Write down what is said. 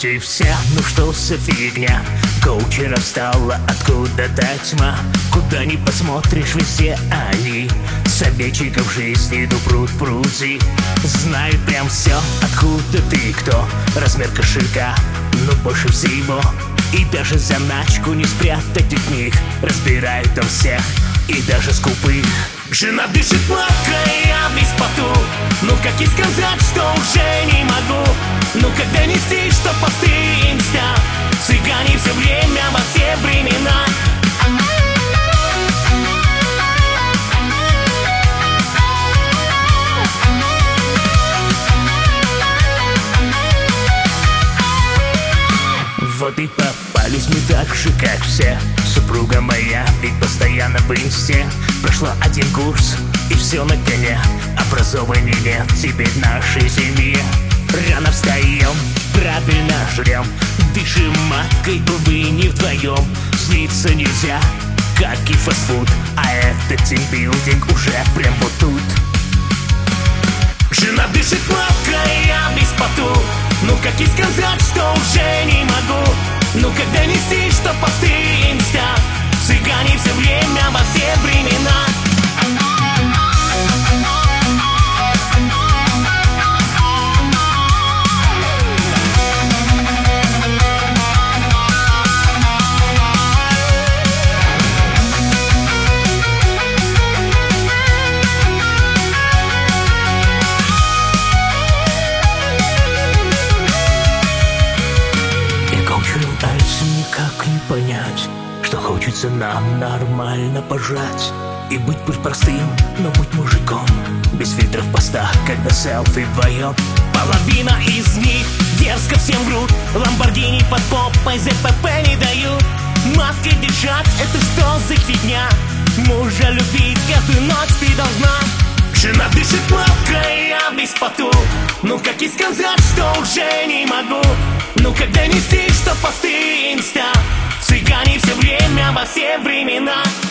против всех, ну что за фигня? Коучеров стала откуда-то тьма. Куда ни посмотришь, везде они. Советчиков жизни, ну пруд-пруди. Знают прям все, откуда ты кто. Размер кошелька, но больше всего. И даже заначку не спрятать от них. Разбирают там всех, и даже скупых. Жена дышит сладко, я весь поту. Ну как и сказать, что уже не могу. Ну когда нести, что посты инста. Цыгане все время, во все времена. Вот и попались мы так же, как все. Супруга моя ведь постоянно в инсте. Прошла один курс, и все на коне. Образования нет теперь в нашей семье. Рано встаем, правильно жрем. Дышим маткой, увы, не вдвоем. Злиться нельзя, как и фастфуд. А этот тимбилдинг уже прям вот тут. Жена дышит маткой, я весь поту. Ну как и сказать, что уже не могу. Ну когда нести, что посты инста. Цыгане все время, во все времена. Никак не понять, что хочется нам нормально пожрать. И быть простым, но быть мужиком. Без фильтров в постах, когда селфи вдвоем. Половина из них дерзко всем врут. Ламборгини под попой ЗПП не дают. Маской дышать, это что за фигня? Мужа любить каждую ночь ты должна. Жена дышит маской, я весь поту. Ну как и сказать, что уже не могу. Ну когда нести, что посты инста. Цыгане все время, во все времена.